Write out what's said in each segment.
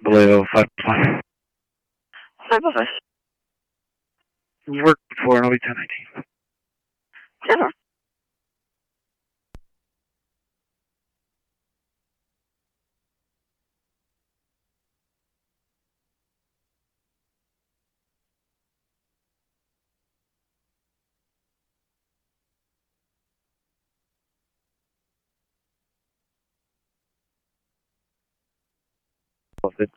Vallejo 5+1. 5+5. Work before and I'll be 1019. 10-4. It's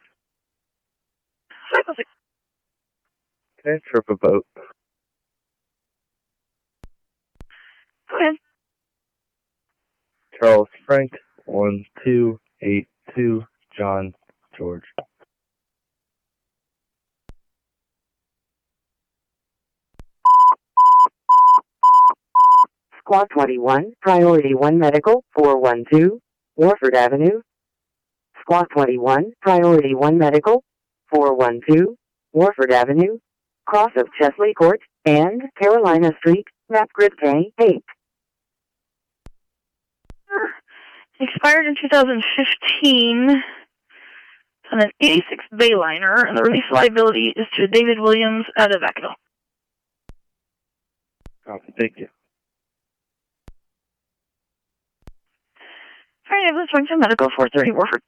5+6. okay, trip a boat. Go ahead. Charles Frank 1282 John George. Squad 21, Priority 1 Medical, 412, Warford Avenue. Squad 21, Priority 1 Medical, 412, Warford Avenue, cross of Chesley Court, and Carolina Street, map grid K8. Expired in 2015. It's on an 86 Bayliner, and the release liability is to David Williams out of Vacaville. Copy, thank you. Fire ambulance function medical 430 Warford.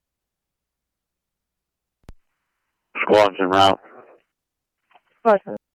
Squad's en route.